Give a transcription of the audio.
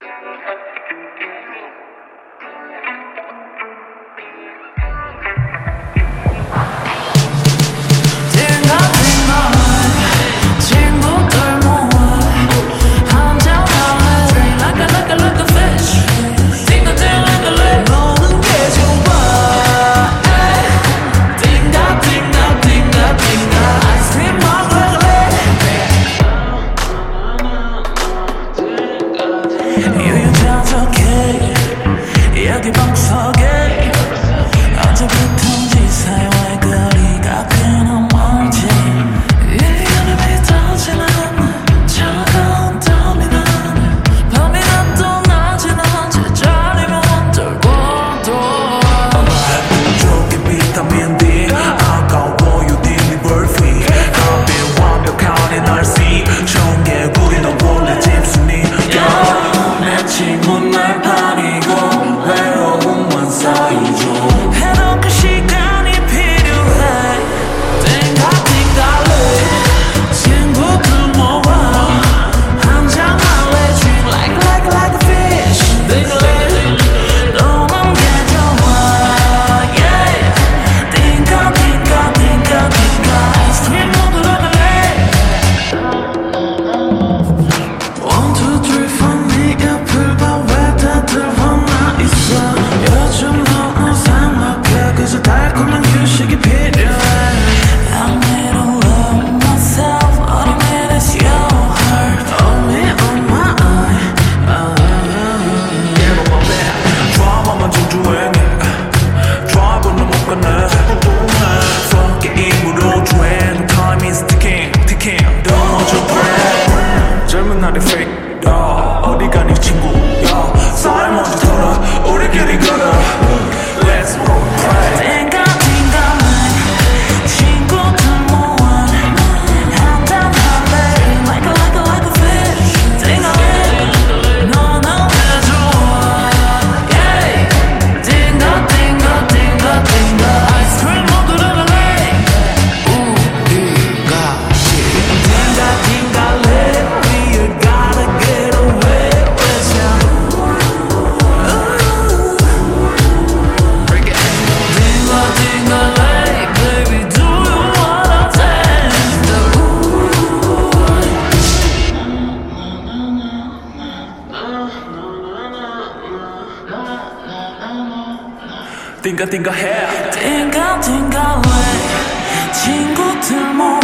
여기 방석에 언제부턴지 사이와의 거리가 그냥 멀지 이름이 떠지는 차가운 땀이 나는 밤이나 또 낮이나 제자리만 돌고도 부족해 비타민 D 아까워 유니버시 답이 완벽한 NRC 좋은 개구리 너 원래 집순이 내 친구 날 반이고 외로움만 쌓이죠 해도 그 시간이 필요해 띵가띵가래 친구들 모아 한잔 할래 Dream like a fish 띵가래 너만 게 좋아 yeah 띵가띵가띵가띵가 아이스크림 먹으러 갈래 1, 2, 3, 4 네 옆을 봐 왜 다들 화나 있어 요즘 너무 삭막해 그저 달콤한 휴식이 필요해 I need to love myself All I need is your heart On me, on my eye Get on my back 드라마만 정주행해 드라이브는 못 가네 Fuck 게임으로 주행 Time is ticking, ticking Don't hold your breath 젊은 날이 fake 어디 가니 친구야 사이 먼저 털어 우리끼리 걸어 Let's go pray 띵가띵가래 친구들 모아 한잔 할래 Like a fish 띵가래 너는 왜 좋아 yeah 띵가띵가띵가띵가 아이스크림 먹으러 갈래 우리같이 띵가띵가래 We gotta get away 띵가띵가래 baby do you wanna dance 띵가띵가 해 띵가띵가래 친구들 모아